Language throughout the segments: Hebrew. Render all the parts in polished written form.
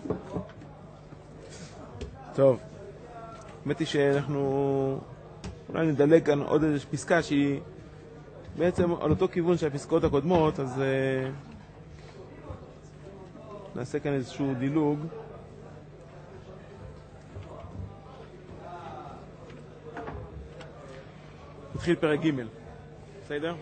טוב, האמת היא שאנחנו אולי נדלג כאן עוד איזושהי פסקה שהיא בעצם על אותו כיוון של הפסקאות הקודמות, אז נעשה כאן איזשהו דילוג. נתחיל פרק ג', בסדר?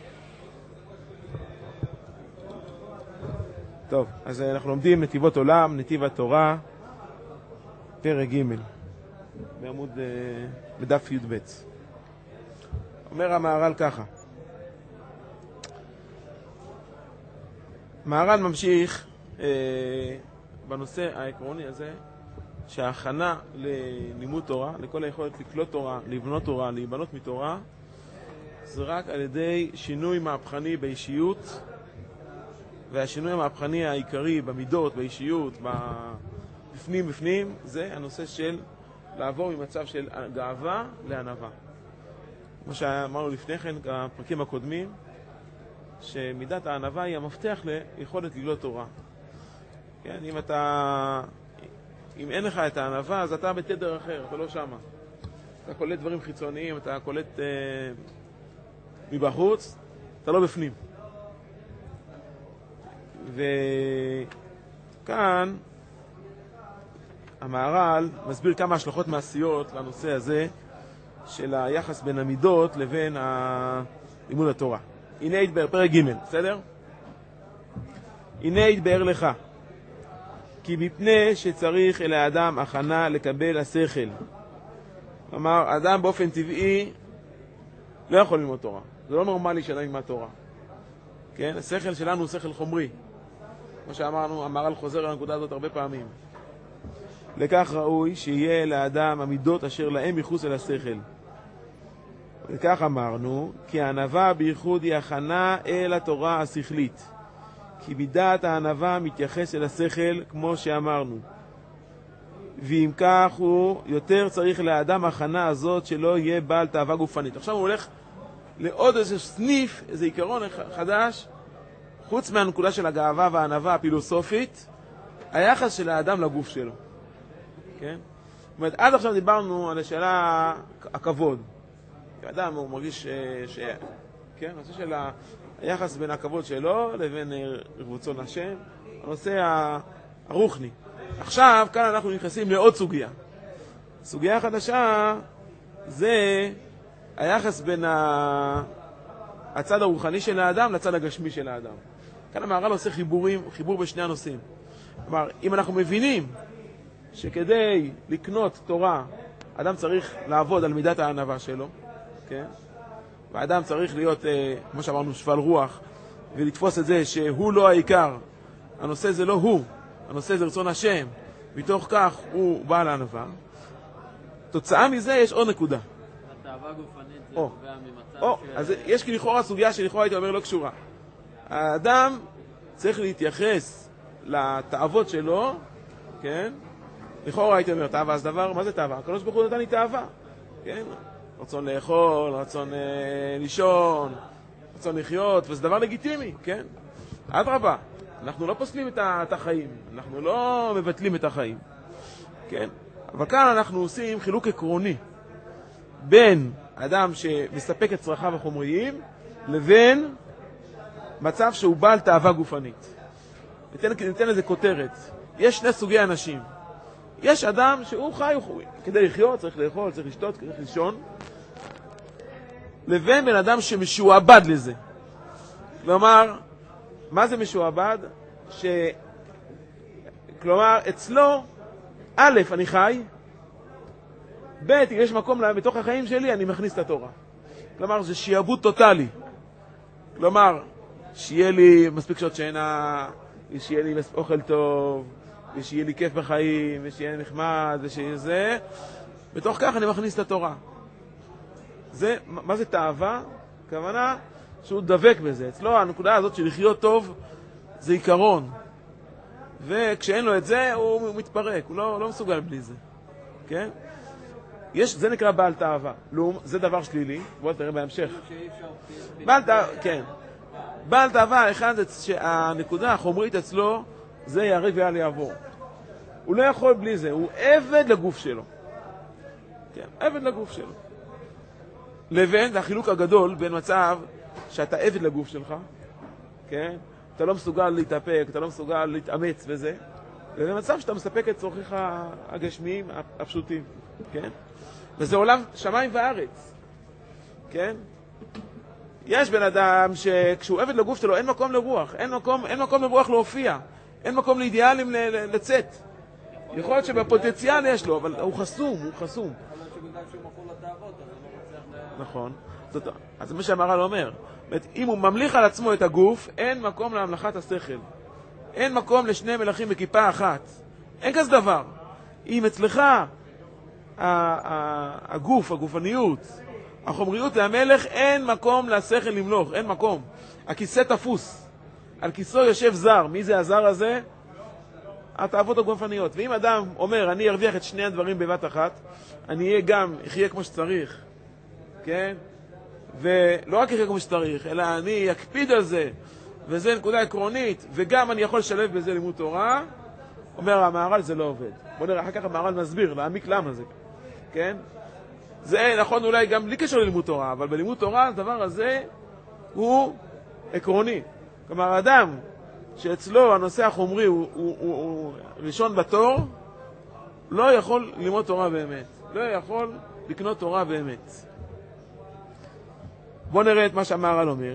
טוב, אז אנחנו לומדים נתיבות עולם, נתיב התורה, פרק ג' בעמוד בדף י"ב. אומר המהר"ל ככה, מהר"ל ממשיך בנושא העקרוני הזה שההכנה ללימוד תורה, לכל היכולת לקלוט תורה, לבנות תורה, להיבנות מתורה, זה רק על ידי שינוי מהפכני באישיות, והשינוי המהפכני העיקרי במידות, באישיות, בפנים, זה הנושא של לעבור ממצב של גאווה לענווה. כמו שאמרנו לפני כן, בפרקים הקודמים, שמידת הענווה היא המפתח ליכולת לגלות תורה. כן, אם אין לך את הענווה, אז אתה בתדר אחר, אתה לא שמה. אתה קולט דברים חיצוניים, אתה קולט מבחוץ, אתה לא בפנים. וכאן המהר"ל מסביר כמה השלכות מעשיות לנושא הזה של היחס בין המידות לבין לימוד התורה. הנה יתבאר, פרק ג', בסדר? הנה יתבאר לך, כי מפני שצריך אל האדם הכנה לקבל השכל. כלומר, אדם באופן טבעי לא יכול ללמוד תורה. זה לא נורמלי שאדם ילמד תורה. כן? השכל שלנו הוא שכל חומרי. כמו שאמרנו, המהר"ל חוזר על הנקודה הזאת הרבה פעמים. לכך ראוי שיהיה לאדם המידות אשר להם מחוץ אל השכל. וכך אמרנו, כי הענווה בייחוד היא הכנה אל התורה השכלית. כי מידת הענווה מתייחס אל השכל כמו שאמרנו. ואם כך הוא יותר צריך לאדם הכנה הזאת שלא יהיה בעל תאווה גופנית. עכשיו הוא הולך לעוד איזה סניף, איזה עיקרון חדש, חוץ מהנקודה של הגאווה והענווה הפילוסופית, היחס של האדם לגוף שלו. כן? זאת אומרת, עד עכשיו דיברנו על השאלה הכבוד. האדם הוא מרגיש כן? הנושא של היחס בין הכבוד שלו לבין רצון השם, הנושא הרוחני. עכשיו, כאן אנחנו נכנסים לעוד סוגיה. סוגיה חדשה זה היחס בין הצד הרוחני של האדם לצד הגשמי של האדם. כאן המהר"ל עושה חיבור בשני הנושאים. כלומר, אם אנחנו מבינים שכדי לקנות תורה, אדם צריך לעבוד על מידת הענווה שלו, כן? והאדם צריך להיות, כמו שאמרנו, שפל רוח, ולתפוס את זה שהוא לא העיקר. הנושא זה לא הוא, הנושא זה רצון השם. מתוך כך הוא בעל הענווה. תוצאה מזה יש עוד נקודה. התאווה גופנית זה נובע ממצב אז יש לכאורה סוגיה שלכאורה הייתי אומר לא קשורה. האדם צריך להתייחס לתאוות שלו, כן? לכאורה הייתי אומר, תאווה אז דבר, מה זה תאווה? הקדוש ברוך הוא נתן לי תאווה, כן? רצון לאכול, רצון לישון, רצון לחיות, וזה דבר לגיטימי, כן? אדרבה, אנחנו לא פוסלים את החיים, אנחנו לא מבטלים את החיים, כן? אבל כאן אנחנו עושים חילוק עקרוני בין אדם שמספק את צרכיו החומריים לבין מצב שהוא בעל תאווה גופנית. ניתן לזה כותרת. יש שני סוגי אנשים. יש אדם שהוא חי, כדי לחיות, צריך לאכול, צריך לשתות, צריך לישון, לבין בן אדם שמשועבד לזה. כלומר, מה זה משועבד? כלומר, אצלו, א', אני חי, ב', אם יש מקום בתוך החיים שלי, אני מכניס את התורה. כלומר, זה שיעבוד טוטלי. כלומר, שיהיה לי מספיק שעות שינה, שיהיה לי אוכל טוב, ושיהיה לי כיף בחיים, ושיהיה לי נחמד, ושיהיה זה. בתוך כך אני מכניס את התורה. מה זה תאווה? הכוונה שהוא דבק בזה. אצלו הנקודה הזאת של לחיות טוב זה עיקרון. וכשאין לו את זה, הוא מתפרק, הוא לא מסוגל בלי זה. כן? זה נקרא בעל תאווה. זה דבר שלילי. בואו תראה בהמשך. כן. בעל תאווה, אחד שהנקודה החומרית אצלו, זה יהרג ואל יעבור. הוא לא יכול בלי זה, הוא עבד לגוף שלו. כן, עבד לגוף שלו. לבין, זה החילוק הגדול בין מצב שאתה עבד לגוף שלך, כן? אתה לא מסוגל להתאפק, אתה לא מסוגל להתאמץ וזה, וזה מצב שאתה מספק את צורכיך הגשמיים הפשוטים, כן? וזה עולם שמיים וארץ, כן? יש בן אדם שכשהוא עבד לגוף שלו אין מקום לרוח, אין מקום לרוח להופיע, אין מקום לאידיאלים לצאת. יכול להיות שבפוטנציאל יש לו, אבל הוא חסום, הוא חסום. נכון. אז זה מה שהמהר"ל אומר. אם הוא ממליך על עצמו את הגוף, אין מקום להמלכת השכל. אין מקום לשני מלכים בכיפה אחת. אין כזה דבר. אם אצלך הגוף, הגופניות, החומריות והמלך, אין מקום לשכל למלוך, אין מקום. הכיסא תפוס. על כיסו יושב זר. מי זה הזר הזה? התאוות הגופניות. ואם אדם אומר, אני ארוויח את שני הדברים בבת אחת, אני אהיה גם, אחיה כמו שצריך, כן? ולא רק אחיה כמו שצריך, אלא אני אקפיד על זה, וזה נקודה עקרונית, וגם אני יכול לשלב בזה לימוד תורה, אומר המהר"ל, זה לא עובד. בוא נראה, אחר כך המהר"ל מסביר, להעמיק למה זה, כן? זה נכון אולי גם בלי קשר ללימוד תורה, אבל בלימוד תורה הדבר הזה הוא עקרוני. כלומר, אדם שאצלו הנושא החומרי הוא ראשון בתור, לא יכול ללמוד תורה באמת. לא יכול לקנות תורה באמת. בואו נראה את מה שהמהר"ל אומר.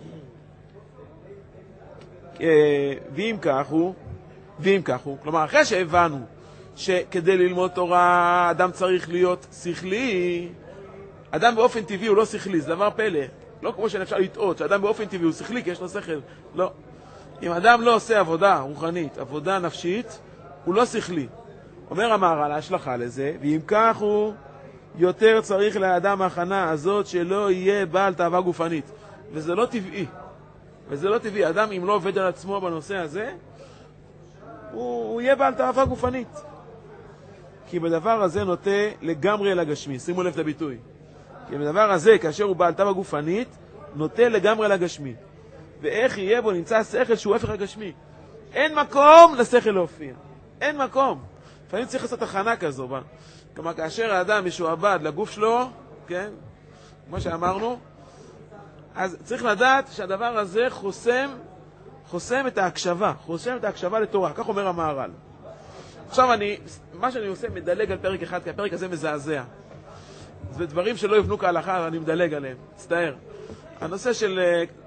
ואם כך הוא, כלומר, אחרי שהבנו שכדי ללמוד תורה אדם צריך להיות שכלי, אדם באופן טבעי הוא לא שכלי, זה דבר פלא. לא כמו שאפשר לטעות, שאדם באופן טבעי הוא שכלי כי יש לו שכל. לא. אם אדם לא עושה עבודה רוחנית, עבודה נפשית, הוא לא שכלי. אומר המהר"ל, ההשלכה לזה, ואם כך הוא יותר צריך לאדם ההכנה הזאת שלא יהיה בעל תאווה גופנית. וזה לא טבעי. וזה לא טבעי. אדם אם לא עובד על עצמו בנושא הזה, הוא יהיה בעל תאווה גופנית. כי בדבר הזה נוטה לגמרי לגשמי. שימו לב את הביטוי. כי בדבר הזה, כאשר הוא בעל תאווה גופנית, נוטה לגמרי לגשמי. ואיך יהיה בו נמצא שכל שהוא הפך הגשמי. אין מקום לשכל להופיע. אין מקום. לפעמים צריך לעשות הכנה כזו. כלומר, כאשר האדם משועבד לגוף שלו, כן? כמו שאמרנו, אז צריך לדעת שהדבר הזה חוסם את ההקשבה. חוסם את ההקשבה לתורה. כך אומר המהר"ל. עכשיו מה שאני עושה, מדלג על פרק אחד, כי הפרק הזה מזעזע. זה דברים שלא יבנו כהלכה, אני מדלג עליהם. מצטער. הנושא של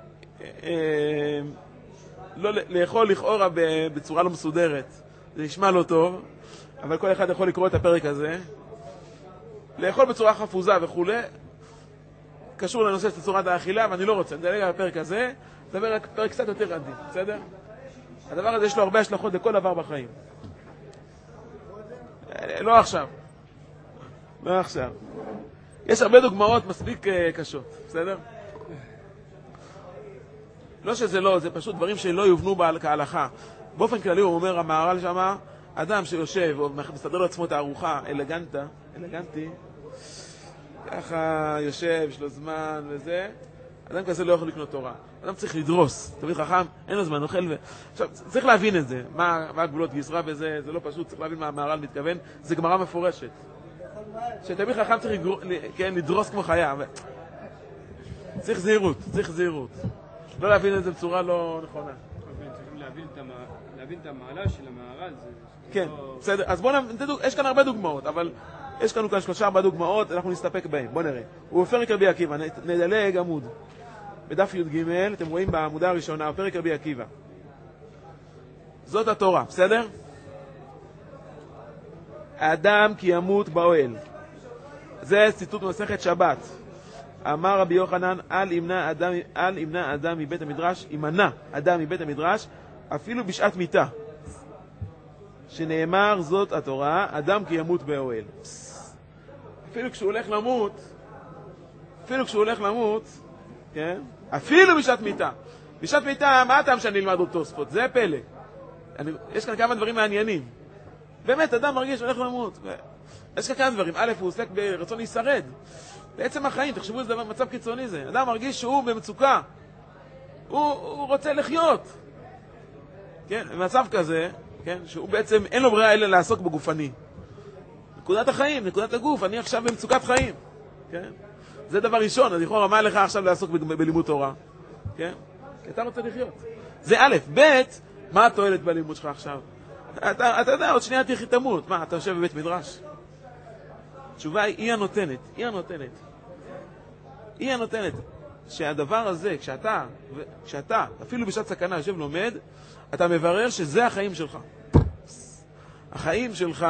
לא לאכול לכאורה בצורה לא מסודרת. זה נשמע לא טוב, אבל כל אחד יכול לקרוא את הפרק הזה. לאכול בצורה חפוזה וכו'. קשור לנושא של צורת האכילה, ואני לא רוצה. נדלג על הפרק הזה, נדבר על פרק קצת יותר עדין, בסדר? הדבר הזה יש לו הרבה השלכות לכל דבר בחיים. לא עכשיו. לא עכשיו. יש הרבה דוגמאות מספיק קשות, בסדר? לא שזה לא, זה פשוט דברים שלא יובנו כהלכה. באופן כללי הוא אומר, המהר"ל שמה, אדם שיושב ומסדר לעצמו את הארוחה אלגנטי, ככה יושב, יש לו זמן וזה, אדם כזה לא יכול לקנות תורה. אדם צריך לדרוס, תמיד חכם, אין לו זמן, אוכל עכשיו, צריך להבין את זה, מה הגבולות גזרה בזה, זה לא פשוט, צריך להבין מה המהר"ל מתכוון, זה גמרא מפורשת. שתמיד חכם צריך לדרוס כמו חיה. צריך זהירות. לא להבין את זה בצורה לא נכונה. צריכים להבין את המעלה של המהר"ל. כן, בסדר. אז בואו נדע, יש כאן הרבה דוגמאות, אבל יש כאן 3-4 דוגמאות, אנחנו נסתפק בהן. בואו נראה. הוא בפרק רבי עקיבא, נדלג עמוד. בדף י"ג, אתם רואים בעמודה הראשונה, בפרק רבי עקיבא. זאת התורה, בסדר? האדם כי ימות באוהל. זה ציטוט מסכת שבת. אמר רבי יוחנן, אל ימנע אדם מבית המדרש, ימנע אדם מבית המדרש, אפילו בשעת מיתה. שנאמר זאת התורה, אדם כי ימות באוהל. אפילו כשהוא הולך למות, כן? אפילו בשעת מיתה. בשעת מיתה, מה הטעם שאני אלמד אותו ספות? זה פלא. יש כאן כמה דברים מעניינים. באמת, אדם מרגיש שהולך למות. יש כאן כמה דברים. א', הוא עוסק ברצון להישרד. בעצם החיים, תחשבו איזה מצב קיצוני זה. אדם מרגיש שהוא במצוקה. הוא רוצה לחיות. כן, במצב כזה, כן? שהוא בעצם אין לו ברירה אלא לעסוק בגופני. נקודת החיים, נקודת הגוף, אני עכשיו במצוקת חיים, כן? זה דבר ראשון, אז לכאורה, מה לך עכשיו לעסוק בלימוד תורה? כן? כי אתה רוצה לחיות. זה א', ב', מה התועלת בלימוד שלך עכשיו? אתה יודע, עוד שנייה תמות. מה, אתה יושב בבית מדרש? התשובה היא הנותנת, היא הנותנת. שהדבר הזה, כשאתה, אפילו בשעת סכנה, יושב לומד, אתה מברר שזה החיים שלך. החיים שלך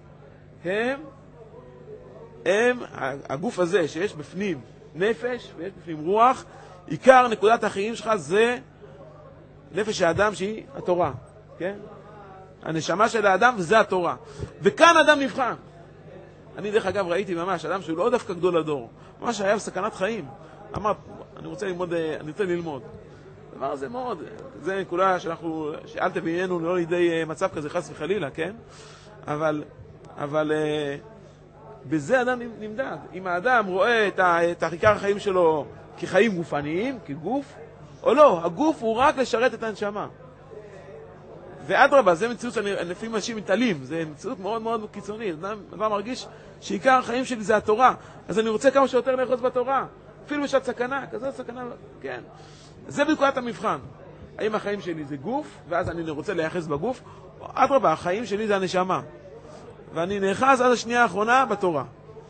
הם הגוף הזה שיש בפנים נפש ויש בפנים רוח, עיקר נקודת החיים שלך זה נפש האדם שהיא התורה, כן? הנשמה של האדם וזה התורה. וכאן אדם נבחן. אני דרך אגב ראיתי ממש אדם שהוא לא דווקא גדול הדור, ממש היה בסכנת חיים. אמר, אני רוצה ללמוד. הדבר הזה מאוד, זה נקודה שאל תביאנו לא לידי מצב כזה חס וחלילה, כן? אבל בזה אדם נמדד. אם האדם רואה את עיקר החיים שלו כחיים גופניים, כגוף, או לא, הגוף הוא רק לשרת את הנשמה. ואדרבה, זה מציאות לפעמים אנשים מתעלים, זה מציאות מאוד מאוד קיצונית. אדם מרגיש שעיקר החיים שלי זה התורה, אז אני רוצה כמה שיותר לאחוז בתורה, אפילו בשעת סכנה, כזה סכנה, כן. זה בנקודת המבחן. האם החיים שלי זה גוף, ואז אני רוצה להיחס בגוף, או אדרבה, החיים שלי זה הנשמה. ואני נאחז עד השנייה האחרונה בתורה.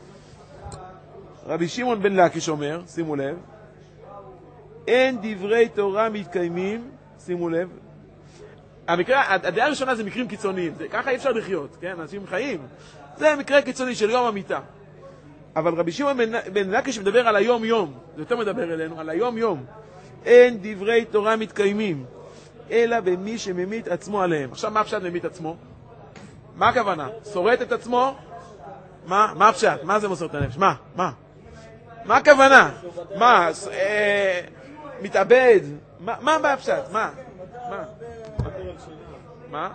רבי שמעון בן לקיש אומר, שימו לב, אין דברי תורה מתקיימים, שימו לב, הדעה הראשונה זה מקרים קיצוניים, ככה אי אפשר לחיות, כן? אנשים חיים. זה מקרה קיצוני של יום המיטה. אבל רבי שמעון בן לקיש מדבר על היום-יום, זה יותר מדבר אלינו, על היום-יום. אין דברי תורה מתקיימים, אלא במי שממית עצמו עליהם. עכשיו, מה הפשט ממית עצמו? מה הכוונה? שורט את עצמו? מה הפשט? מה זה מוסר את הנפש? מה הכוונה? מתאבד? מה הפשט? מה?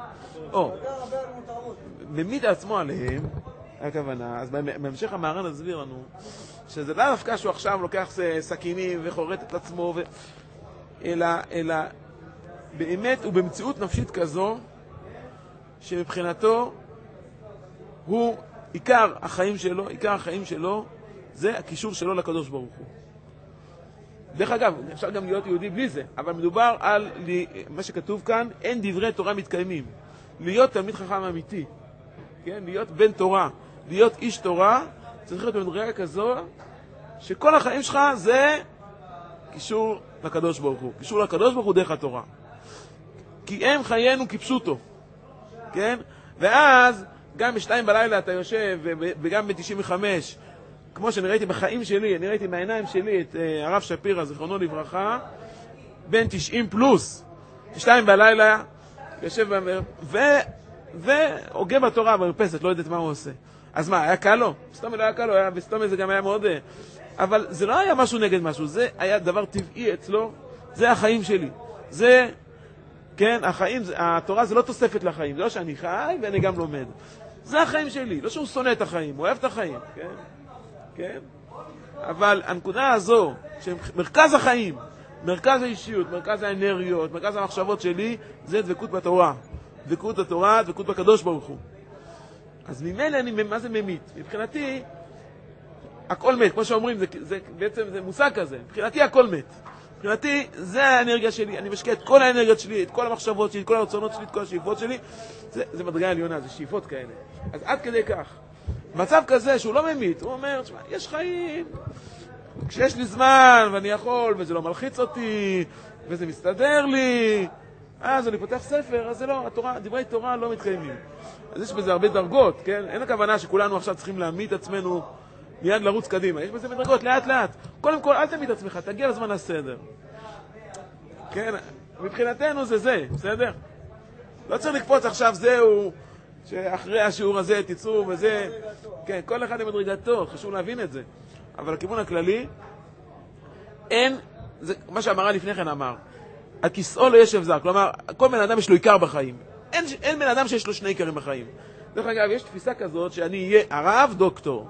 ממית עצמו עליהם, הכוונה, אז בהמשך המהר"ן הסביר לנו, שזה לא דווקא שהוא עכשיו לוקח סכינים וחורט את עצמו, אלא באמת הוא במציאות נפשית כזו, שמבחינתו הוא עיקר החיים שלו, זה הקישור שלו לקדוש ברוך הוא. דרך אגב, אפשר גם להיות יהודי בלי זה, אבל מדובר על מה שכתוב כאן, אין דברי תורה מתקיימים. להיות תלמיד חכם אמיתי, כן? להיות בן תורה, להיות איש תורה, צריך להיות במדרגה כזו, שכל החיים שלך זה קישור לקדוש ברוך הוא. קישור לקדוש ברוך הוא דרך התורה. כי הם חיינו כפשוטו, כן? ואז גם בשתיים בלילה אתה יושב, וגם ב-95, כמו שאני ראיתי בחיים שלי, אני ראיתי מהעיניים שלי את הרב שפירא, זיכרונו לברכה, בן 90 פלוס, 2 בלילה, יושב והוגה בתורה במרפסת, לא יודעת מה הוא עושה. אז מה, היה קל לו? בסתום לא היה קל לו, בסתום זה גם היה מאוד... אבל זה לא היה משהו נגד משהו, זה היה דבר טבעי אצלו, זה החיים שלי. זה, כן, החיים, התורה זה לא תוספת לחיים, זה לא שאני חי ואני גם לומד. זה החיים שלי, לא שהוא שונא את החיים, הוא אוהב את החיים, כן? כן? אבל הנקודה הזו, שמרכז החיים, מרכז האישיות, מרכז האנרגיות, מרכז המחשבות שלי, זה דבקות בתורה. דבקות בתורה, דבקות בקדוש ברוך הוא. אז ממילא מה זה ממית? מבחינתי, הכל מת, כמו שאומרים, בעצם זה מושג כזה. מבחינתי הכל מת. מבחינתי, זה האנרגיה שלי, אני משקיע את כל האנרגיות שלי, את כל המחשבות שלי, את כל הרצונות שלי, את כל השאיפות שלי. זה מדרגה עליונה, זה שאיפות כאלה. אז עד כדי כך. מצב כזה שהוא לא ממית, הוא אומר, תשמע, יש חיים, כשיש לי זמן ואני יכול, וזה לא מלחיץ אותי, וזה מסתדר לי, אז אני פותח ספר, אז זה לא, דברי תורה לא מתקיימים. אז יש בזה הרבה דרגות, כן? אין הכוונה שכולנו עכשיו צריכים להמית עצמנו מיד לרוץ קדימה. יש בזה מדרגות, לאט לאט. קודם כל, אל תמית עצמך, תגיע לזמן הסדר. כן? מבחינתנו זה, בסדר? לא צריך לקפוץ עכשיו, זהו, שאחרי השיעור הזה תיצאו וזה, כן, כל אחד עם מדרגתו, חשוב להבין את זה. אבל הכיוון הכללי, אין, זה מה שהמהר"ל לפני כן אמר, הכיסאו לא ישב זר, כלומר, כל בן אדם יש לו עיקר בחיים. אין בן אדם שיש לו שני עיקרים בחיים. דרך אגב, יש תפיסה כזאת שאני אהיה הרב דוקטור.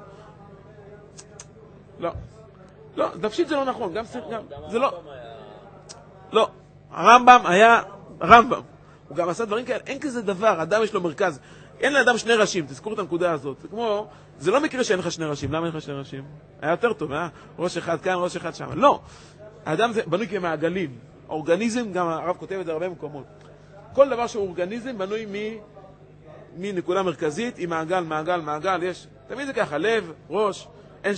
לא, נפשית זה לא נכון, זה לא. לא, הרמב"ם היה רמב"ם. הוא גם עשה דברים כאלה, אין כזה דבר, אדם יש לו מרכז, אין לאדם שני ראשים, תזכרו את הנקודה הזאת, זה כמו, זה לא מקרה שאין לך שני ראשים, למה אין לך שני ראשים? היה יותר טוב, ראש אחד כאן, ראש אחד שם, לא, האדם זה בנוי כמעגלים, האורגניזם, גם הרב כותב את זה הרבה מקומות, כל דבר שהוא אורגניזם בנוי מנקודה מרכזית, עם מעגל, מעגל, מעגל, יש, תמיד זה ככה, לב, ראש, אין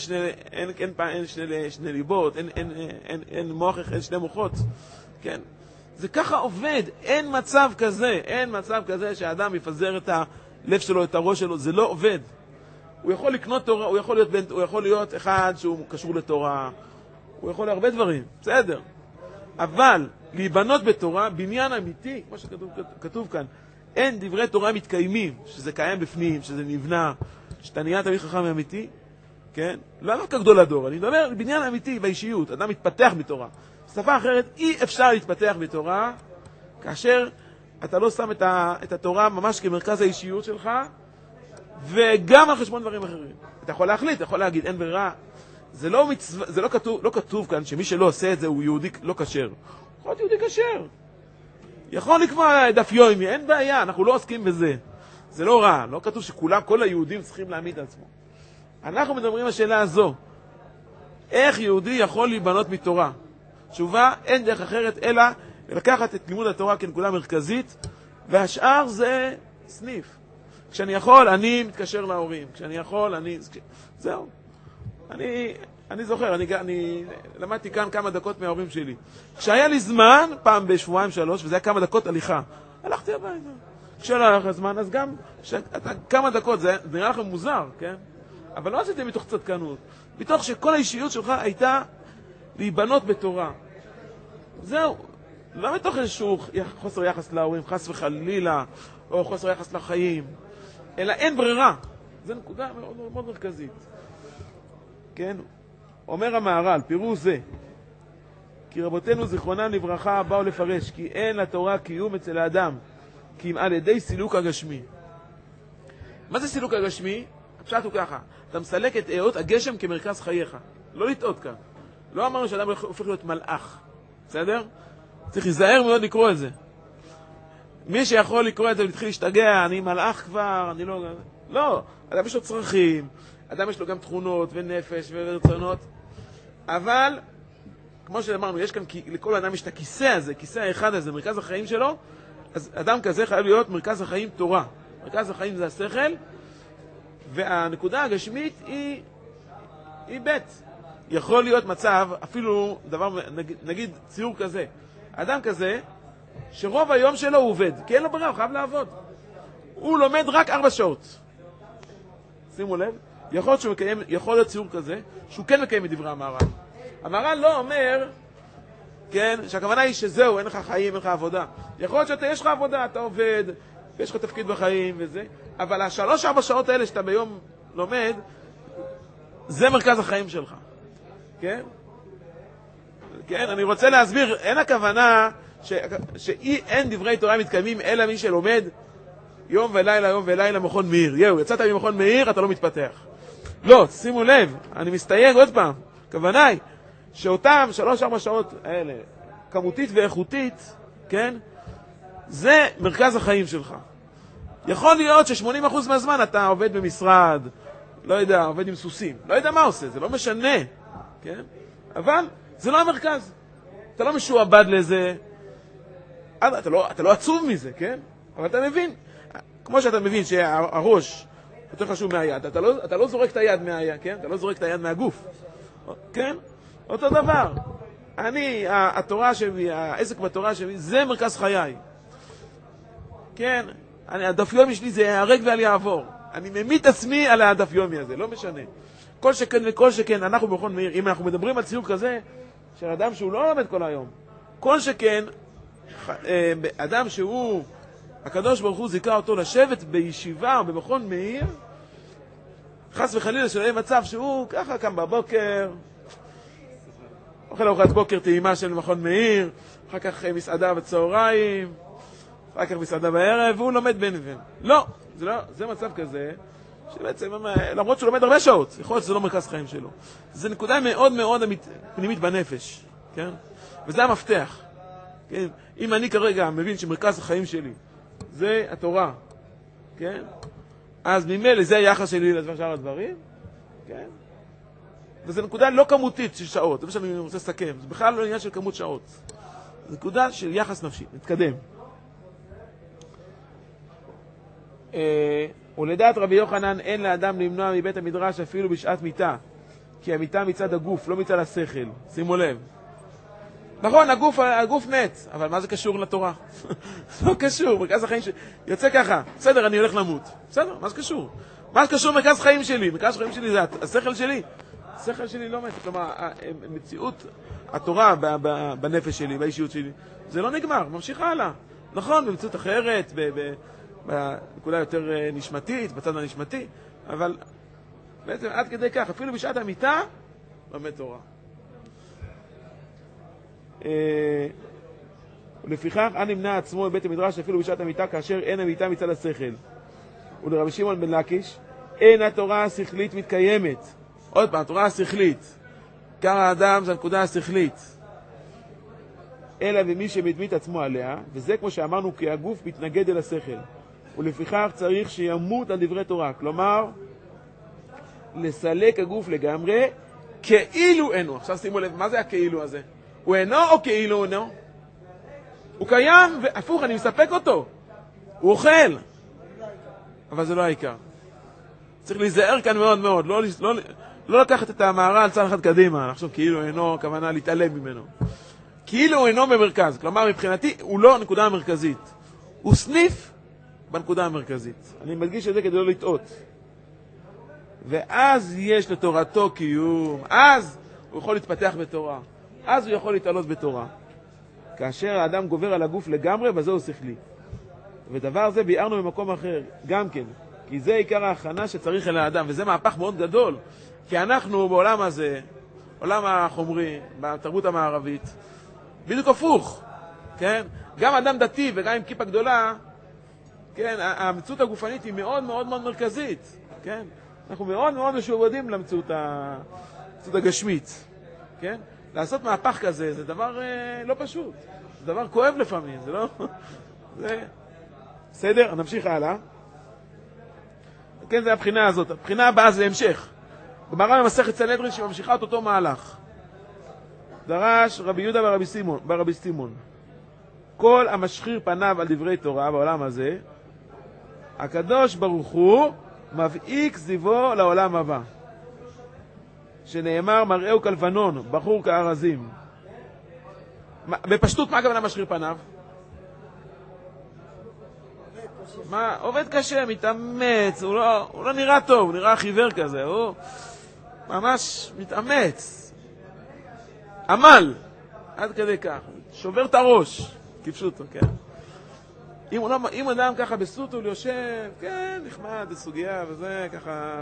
שני ליבות, אין מוח, אין שני מוחות, כן? זה ככה עובד, אין מצב כזה שהאדם יפזר את הלב שלו, את הראש שלו, זה לא עובד. הוא יכול לקנות תורה, הוא יכול להיות אחד שהוא קשור לתורה, הוא יכול להרבה דברים, בסדר. אבל להיבנות בתורה, בניין אמיתי, כמו שכתוב כאן, אין דברי תורה מתקיימים, שזה קיים בפנים, שזה נבנה, שאתה נהיה תמיד חכם אמיתי, כן? לא דווקא גדול הדור, אני מדבר על בניין אמיתי באישיות, אדם מתפתח בתורה. בשפה אחרת, אי אפשר להתפתח בתורה, כאשר אתה לא שם את התורה ממש כמרכז האישיות שלך, וגם על חשבון דברים אחרים. אתה יכול להחליט, אתה יכול להגיד, אין ברירה. זה לא כתוב כאן שמי שלא עושה את זה הוא יהודי לא כשר. יכול להיות יהודי כשר. יכול לקבוע דף יומי, אין בעיה, אנחנו לא עוסקים בזה. זה לא רע, לא כתוב שכולם, כל היהודים צריכים להעמיד עצמו. אנחנו מדברים על השאלה הזו. איך יהודי יכול להיבנות מתורה? תשובה, אין דרך אחרת אלא לקחת את לימוד התורה כנקודה מרכזית, והשאר זה סניף. כשאני יכול, אני מתקשר להורים. כשאני יכול, זהו. אני זוכר, אני למדתי כאן כמה דקות מההורים שלי. כשהיה לי זמן, פעם בשבועיים 3, וזה היה כמה דקות הליכה, הלכתי הביתה. כשלא היה לך זמן, אז גם כמה דקות, זה נראה לכם מוזר, כן? אבל לא עשיתי מתוך צדקנות. מתוך שכל האישיות שלך הייתה להיבנות בתורה. זהו. לא מתוך איזשהו חוסר יחס להורים, חס וחלילה, או חוסר יחס לחיים, אלא אין ברירה. זו נקודה מאוד מאוד מרכזית. כן? אומר המהר"ל, פירוש זה, כי רבותינו זיכרונם לברכה באו לפרש, כי אין לתורה קיום אצל האדם, כי אם על ידי סילוק הגשמי. מה זה סילוק הגשמי? הפשט הוא ככה, אתה מסלק את היות הגשם כמרכז חייך. לא לטעות כאן. לא אמרנו שאדם הופך להיות מלאך. בסדר? צריך להיזהר מאוד לקרוא את זה. מי שיכול לקרוא את זה ולהתחיל להשתגע, אני מלאך כבר, אני לא... לא, אדם יש לו צרכים, אדם יש לו גם תכונות ונפש ורצונות, אבל, כמו שאמרנו, יש כאן, לכל אדם יש את הכיסא הזה, כיסא האחד הזה, מרכז החיים שלו, אז אדם כזה חייב להיות מרכז החיים תורה. מרכז החיים זה השכל, והנקודה הגשמית היא בית. יכול להיות מצב, אפילו דבר, נגיד ציור כזה, אדם כזה, שרוב היום שלו הוא עובד, כי אין לו ברירה, הוא חייב לעבוד. הוא לומד רק 4 שעות. שימו לב, יכול להיות ציור כזה, שהוא כן מקיים את דברי המהר"ל. המהר"ל לא אומר, כן, שהכוונה היא שזהו, אין לך חיים, אין לך עבודה. יכול להיות שיש לך עבודה, אתה עובד, ויש לך תפקיד בחיים וזה, אבל 3-4 שעות האלה שאתה ביום לומד, זה מרכז החיים שלך. כן? כן, אני רוצה להסביר, אין הכוונה שאין דברי תורה מתקיימים אלא מי שלומד יום ולילה מכון מאיר. יצאת ממכון מאיר, אתה לא מתפתח. לא, שימו לב, אני מסתייג עוד פעם. הכוונה היא שאותם 3-4 שעות האלה, כמותית ואיכותית, כן? זה מרכז החיים שלך. יכול להיות ש80% מהזמן אתה עובד במשרד, לא יודע, עובד עם סוסים. לא יודע מה עושה, זה לא משנה. כן? אבל זה לא המרכז. אתה לא משועבד לזה. אתה לא עצוב מזה, כן? אבל אתה מבין. כמו שאתה מבין שהראש יותר חשוב מהיד. אתה לא זורק את היד מהיד, כן? אתה לא זורק את היד מהגוף. כן? אותו דבר. התורה שלי, העסק בתורה שלי, זה מרכז חיי. כן? הדף יומי שלי זה יהרג ואל יעבור. אני ממית עצמי על הדף יומי הזה, לא משנה. כל שכן וכל שכן, אנחנו במכון מאיר, אם אנחנו מדברים על ציור כזה, של אדם שהוא לא לומד כל היום, כל שכן, אדם שהוא, הקדוש ברוך הוא זיכה אותו לשבת בישיבה או במכון מאיר, חס וחלילה שלא יהיה מצב שהוא ככה קם בבוקר, אוכל ארוחת בוקר טעימה של מכון מאיר, אחר כך מסעדה בצהריים, אחר כך מסעדה בערב, והוא לומד בין לבין. לא, זה מצב כזה, שבעצם, למרות שהוא לומד הרבה שעות, יכול להיות שזה לא מרכז חיים שלו. זה נקודה מאוד מאוד פנימית בנפש, כן? וזה המפתח. כן? אם אני כרגע מבין שמרכז החיים שלי זה התורה, כן? אז ממילא זה היחס שלי לשאר הדברים, כן? וזו נקודה לא כמותית של שעות, זה מה שאני רוצה לסכם, זה בכלל לא עניין של כמות שעות. זו נקודה של יחס נפשי, נתקדם. ולדעת רבי יוחנן אין לאדם למנוע מבית המדרש אפילו בשעת מיטה, כי המיטה מצד הגוף, לא מצד השכל. שימו לב. נכון, הגוף מת, אבל מה זה קשור לתורה? לא קשור, מרכז החיים שלי יוצא ככה, בסדר, אני הולך למות. בסדר, מה זה קשור? מה זה קשור מרכז חיים שלי? מרכז חיים שלי זה השכל שלי. השכל שלי לא מת, כלומר, מציאות התורה בנפש שלי, באישיות שלי, זה לא נגמר, ממשיך הלאה. נכון, במציאות אחרת, בנקודה יותר נשמתית, בצד הנשמתי, אבל בעצם עד כדי כך, אפילו בשעת המיטה, לומד תורה. ולפיכך, נמנע עצמו בבית המדרש אפילו בשעת המיטה, כאשר אין המיטה מצד השכל. ולרבי שמעון בן לקיש, אין התורה השכלית מתקיימת. עוד פעם, התורה השכלית. עיקר האדם זה הנקודה השכלית. אלא במי שמדמית עצמו עליה, וזה כמו שאמרנו, כי הגוף מתנגד אל השכל. ולפיכך צריך שימות על דברי תורה. כלומר, לסלק הגוף לגמרי, כאילו אינו. עכשיו שימו לב, מה זה הכאילו הזה? הוא אינו או כאילו אינו? הוא קיים, והפוך, אני מספק אותו. הוא אוכל. אבל זה לא העיקר. צריך להיזהר כאן מאוד מאוד, לא לקחת את המערה צעד אחד קדימה, לחשוב כאילו אינו, הכוונה להתעלם ממנו. כאילו אינו במרכז, כלומר מבחינתי הוא לא הנקודה המרכזית. הוא סניף בנקודה המרכזית. אני מדגיש את זה כדי לא לטעות. ואז יש לתורתו קיום, אז הוא יכול להתפתח בתורה, אז הוא יכול להתעלות בתורה. כאשר האדם גובר על הגוף לגמרי, בזהו שכלי. ודבר זה ביארנו במקום אחר, גם כן. כי זה עיקר ההכנה שצריך אל האדם, וזה מהפך מאוד גדול. כי אנחנו בעולם הזה, עולם החומרי, בתרבות המערבית, בדיוק הפוך, כן? גם אדם דתי וגם עם כיפה גדולה, כן? המציאות הגופנית היא מאוד מאוד מאוד מרכזית, כן? אנחנו מאוד מאוד משועבדים למציאות הגשמית, כן? לעשות מהפך כזה זה דבר לא פשוט, זה דבר כואב לפעמים, זה לא... זה... בסדר? נמשיך הלאה. כן, זה הבחינה הזאת. הבחינה הבאה זה המשך. גמרא במסכת סנהדרין שממשיכה את אותו מהלך. דרש רבי יהודה ברבי סימון. כל המשחיר פניו על דברי תורה בעולם הזה, הקדוש ברוך הוא מבעיק זיבו לעולם הבא. שנאמר מראהו כלבנון, בחור כארזים. בפשטות, מה הכוונה משחיר פניו? מה, עובד קשה, מתאמץ, הוא לא נראה טוב, הוא נראה חיוור כזה, הוא ממש מתאמץ. עמל, עד כדי כך, שובר את הראש, כפשוטו, כן. אם אדם ככה בסוטו יושב, כן, נחמד, זה סוגיה וזה, ככה,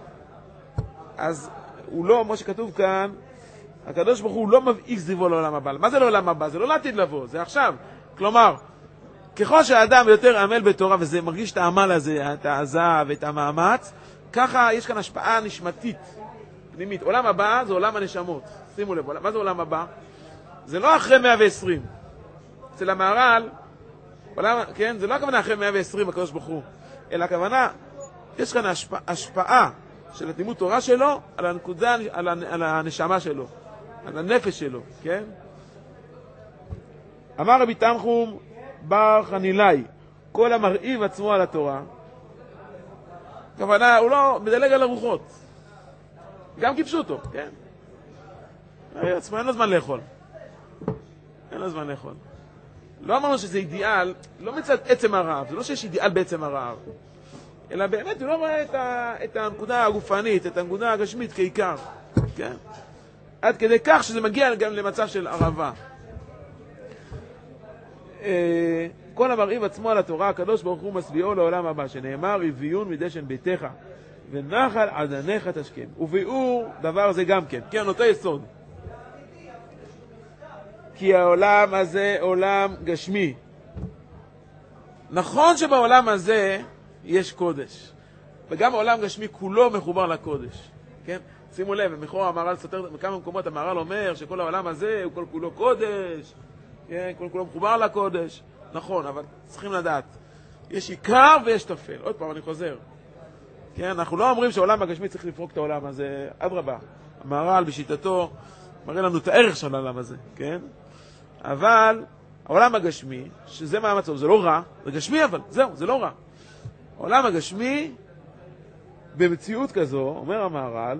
אז הוא לא, כמו שכתוב כאן, הקדוש ברוך הוא לא מבעיק זיבו לעולם הבא. מה זה לעולם הבא? זה לא לעתיד לבוא, זה עכשיו. כלומר, ככל שהאדם יותר עמל בתורה, וזה מרגיש את העמל הזה, את העזה ואת המאמץ, ככה יש כאן השפעה נשמתית, פנימית. עולם הבא זה עולם הנשמות. שימו לב, מה זה עולם הבא? זה לא אחרי 120. אצל המהר"ל, כן, זה לא הכוונה אחרי 120 הקדוש ברוך הוא, אלא הכוונה, יש כאן השפעה של התלימוד תורה שלו על הנקודה, על הנשמה שלו, על הנפש שלו, כן? אמר רבי תנחום בר חנילאי, כל המרעיב עצמו על התורה, הכוונה, הוא לא מדלג על הרוחות, גם כיפשוטו, כן? עצמו אין לו זמן לאכול, אין לו זמן לאכול. לא אמרנו שזה אידיאל, לא מצד עצם הרעב, זה לא שיש אידיאל בעצם הרעב, אלא באמת הוא לא רואה את הנקודה הגופנית, את הנקודה הגשמית כעיקר, כן? עד כדי כך שזה מגיע גם למצב של ערבה. כל המרעיב עצמו על התורה, הקדוש ברוך הוא משביעו לעולם הבא, שנאמר, הביאון מדשן ביתך, ונחל עדניך תשכם. וביאור דבר זה גם כן, כן, אותו יסוד. כי העולם הזה עולם גשמי. נכון שבעולם הזה יש קודש, וגם העולם גשמי כולו מחובר לקודש, כן? שימו לב, במכור המהר"ל סותר, בכמה מקומות המהר"ל אומר שכל העולם הזה הוא כל כולו קודש, כן, כולו מחובר לקודש, נכון, אבל צריכים לדעת, יש עיקר ויש תפל. עוד פעם, אני חוזר. כן, אנחנו לא אומרים שהעולם הגשמי צריך לפרוק את העולם הזה, אדרבה. המהר"ל בשיטתו מראה לנו את הערך של העולם הזה, כן? אבל העולם הגשמי, שזה מה המצב, זה לא רע, זה גשמי אבל, זהו, זה לא רע. העולם הגשמי, במציאות כזו, אומר המהר"ל,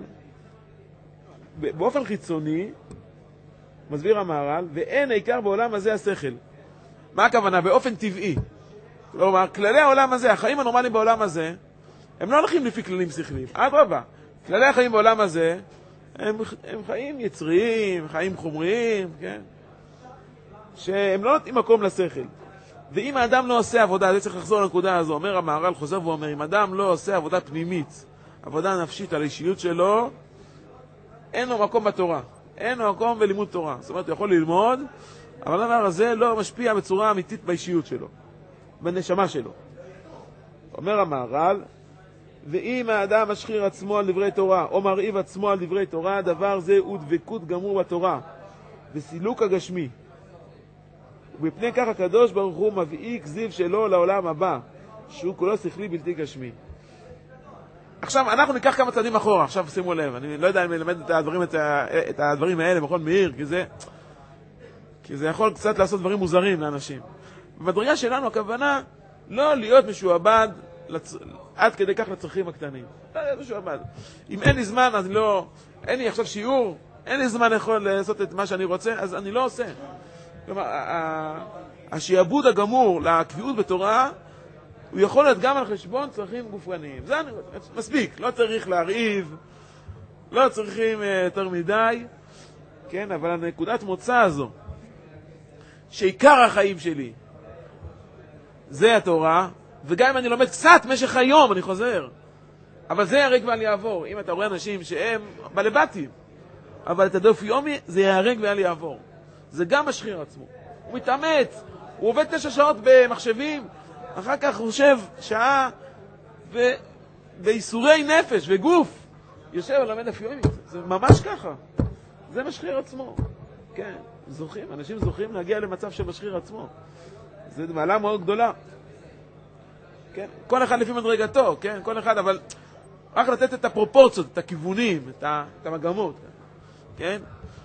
באופן חיצוני, מסביר המהר"ל, ואין העיקר בעולם הזה השכל. מה הכוונה? באופן טבעי. כלומר, כללי העולם הזה, החיים הנורמליים בעולם הזה, הם לא הולכים לפי כללים שכליים. אדרבה, כללי החיים בעולם הזה, הם חיים יצריים, חיים חומריים, כן? שהם לא נותנים מקום לשכל. ואם האדם לא עושה עבודה, זה צריך לחזור לנקודה הזו, אומר המהר"ל, חוזר ואומר, אם אדם לא עושה עבודה פנימית, עבודה נפשית על האישיות שלו, אין לו מקום בתורה. אין לו מקום בלימוד תורה. זאת אומרת, הוא יכול ללמוד, אבל הדבר הזה לא משפיע בצורה אמיתית באישיות שלו, בנשמה שלו. אומר המהר"ל, ואם האדם משחיר עצמו על דברי תורה, או מרעיב עצמו על דברי תורה, דבר זה הוא דבקות גמור בתורה, וסילוק הגשמי. ובפני כך הקדוש ברוך הוא מביא כזיב שלו לעולם הבא, שהוא כולו שכלי בלתי גשמי. עכשיו, אנחנו ניקח כמה צעדים אחורה, עכשיו שימו לב, אני לא יודע אם נלמד את הדברים האלה בכל מהיר, כי זה יכול קצת לעשות דברים מוזרים לאנשים. במדרגה שלנו הכוונה לא להיות משועבד עד כדי כך לצרכים הקטנים. לא להיות משועבד. אם אין לי זמן, אז אין לי עכשיו שיעור, אין לי זמן יכול לעשות את מה שאני רוצה, אז אני לא עושה. כלומר, השיעבוד הגמור לקביעות בתורה, הוא יכול להיות גם על חשבון צרכים גופניים. זה מספיק, לא צריך להרעיב, לא צריכים יותר מדי, כן, אבל הנקודת מוצא הזו, שעיקר החיים שלי זה התורה, וגם אם אני לומד קצת משך היום, אני חוזר, אבל זה יהרג ואל יעבור. אם אתה רואה אנשים שהם בלבטים, אבל את הדוף יומי, זה יהרג ואל יעבור. זה גם משחיר עצמו. הוא מתאמץ, הוא עובד 9 שעות במחשבים, אחר כך הוא יושב שעה בייסורי נפש וגוף, יושב ולמד דף יומי. זה ממש ככה. זה משחיר עצמו. כן, זוכים, אנשים זוכים להגיע למצב של משחיר עצמו. זה מעלה מאוד גדולה. כן, כל אחד לפי מדרגתו, כן, כל אחד, אבל רק לתת את הפרופורציות, את הכיוונים, את המגמות. כן?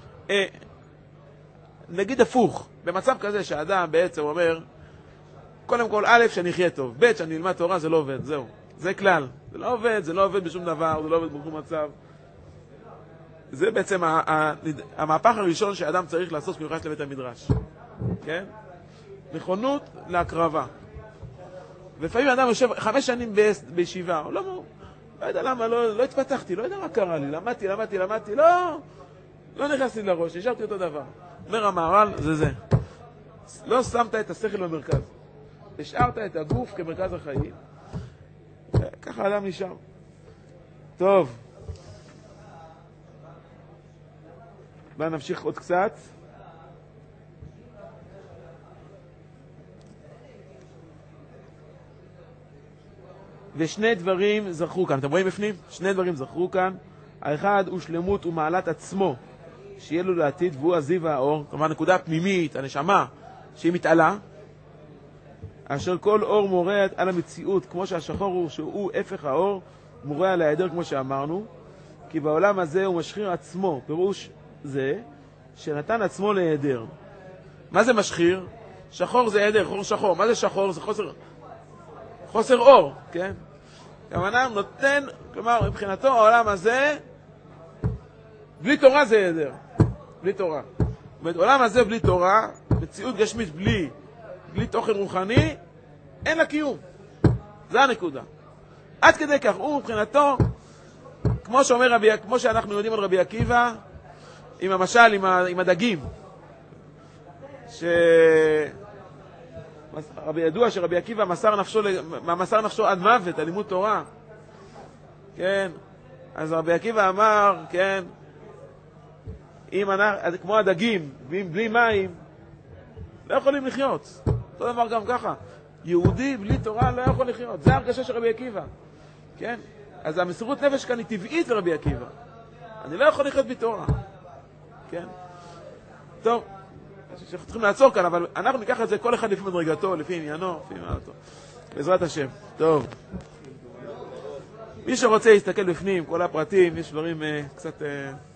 נגיד הפוך, במצב כזה שהאדם בעצם אומר, קודם כל, א', שאני אחיה טוב, ב', שאני אלמד תורה, זה לא עובד, זהו. זה כלל. זה לא עובד בשום דבר, זה לא עובד בשום מצב. זה בעצם המהפך הראשון שהאדם צריך לעשות כשהוא נכנס לבית המדרש. כן? נכונות להקרבה. ולפעמים האדם יושב 5 שנים בישיבה, לא יודע למה, לא התפתחתי, לא יודע מה קרה לי, למדתי, לא נכנסתי לראש, נשארתי אותו דבר. אומר המהר"ל, זה. לא שמת את השכל במרכז. השארת את הגוף כמרכז החיים. ככה האדם נשאר. טוב. בואו נמשיך עוד קצת. ושני דברים זכרו כאן. אתם רואים בפנים? 2 דברים זכרו כאן. האחד הוא שלמות ומעלת עצמו, שיהיה לו לעתיד, והוא הזיו האור. כלומר, נקודה פנימית, הנשמה, שהיא מתעלה. אשר כל אור מורה על המציאות, כמו שהשחור הוא שהוא הפך האור, מורה על ההיעדר כמו שאמרנו, כי בעולם הזה הוא משחיר עצמו, פירוש זה שנתן עצמו להיעדר. מה זה משחיר? שחור זה היעדר, חור שחור. מה זה שחור? זה חוסר אור, כן? כמובן נותן, כלומר, מבחינתו העולם הזה, בלי תורה זה היעדר. בלי תורה. זאת אומרת, העולם הזה בלי תורה, מציאות גשמית בלי תוכן רוחני, אין לה קיום. זה הנקודה. עד כדי כך, הוא מבחינתו, כמו שאנחנו יודעים על רבי עקיבא, עם המשל, עם הדגים, ידוע שרבי עקיבא מסר נפשו עד מוות, על לימוד תורה. כן? אז רבי עקיבא אמר, כן, כמו הדגים, ואם בלי מים, לא יכולים לחיות. אותו דבר גם ככה. יהודי בלי תורה לא יכול לחיות. זה הרגשה של רבי עקיבא. כן? אז המסירות נפש כאן היא טבעית לרבי עקיבא. אני לא יכול לחיות בלי תורה. כן? טוב. שאנחנו צריכים לעצור כאן, אבל אנחנו ניקח את זה כל אחד לפי מדרגתו, לפי עניינו, לפי מעלתו. בעזרת השם. טוב. מי שרוצה להסתכל בפנים, כל הפרטים, יש דברים קצת...